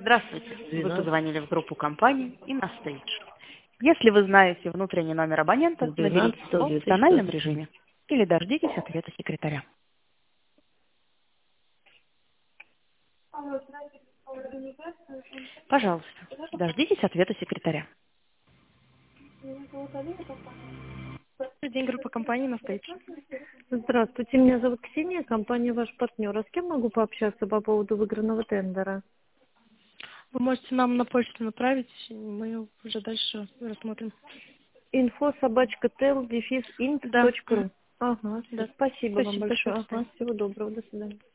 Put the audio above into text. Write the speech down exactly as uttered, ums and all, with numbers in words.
Здравствуйте. Вы позвонили в группу компании InnoStage. Если вы знаете внутренний номер абонента, наберите его в тональном режиме или дождитесь ответа секретаря. Пожалуйста, дождитесь ответа секретаря. Добрый день, группа компании InnoStage. Здравствуйте, меня зовут Ксения, компания «Ваш партнер». А с кем могу пообщаться по поводу выигранного тендера? Вы можете нам на почту направить, и мы уже дальше рассмотрим. Инфо собачка тел дефис инт Да. точка ру. Ага, Да. спасибо вам Спасибо большое. большое. Ага, всего доброго, до свидания.